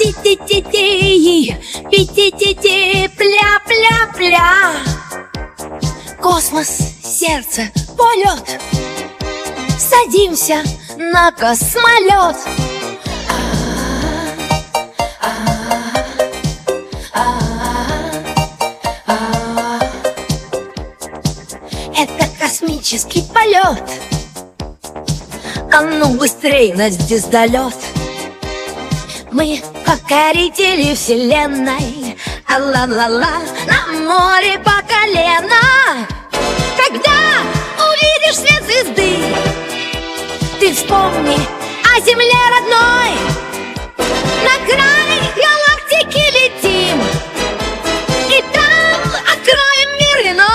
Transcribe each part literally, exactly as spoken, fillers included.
Ти-ти-ти-ти, пи-ти-ти-ти, пля-пля-пля. Космос, сердце, полет. Садимся на космолет. Это космический полет. А ну быстрей на звездолет. Мы покорители вселенной, а-ла-ла-ла, на море по колено. Когда увидишь свет звезды, ты вспомни о земле родной. На край галактики летим, и там откроем мир иной.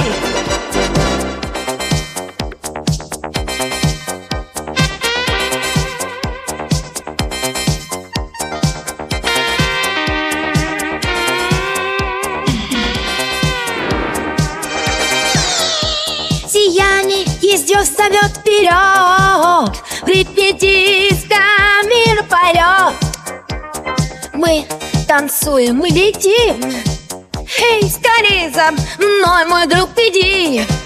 Сияние звезд зовет вперед, припятиска мир полет. Мы танцуем, мы летим. Эй, скорей за мной, мой друг, иди.